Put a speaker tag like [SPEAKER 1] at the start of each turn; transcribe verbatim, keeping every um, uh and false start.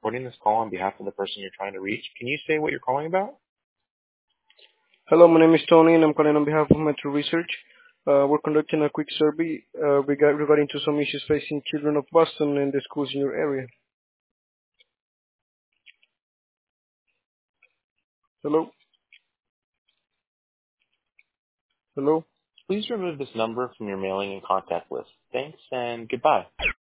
[SPEAKER 1] recording this call on behalf of the person you're trying to reach. Can you say what you're calling about?
[SPEAKER 2] Hello, my name is Tony, and I'm calling on behalf of Metro Research. Uh, we're conducting a quick survey uh, rega- regarding to some issues facing children of Boston and the schools in your area. Hello? Hello?
[SPEAKER 1] Please remove this number from your mailing and contact list. Thanks and goodbye.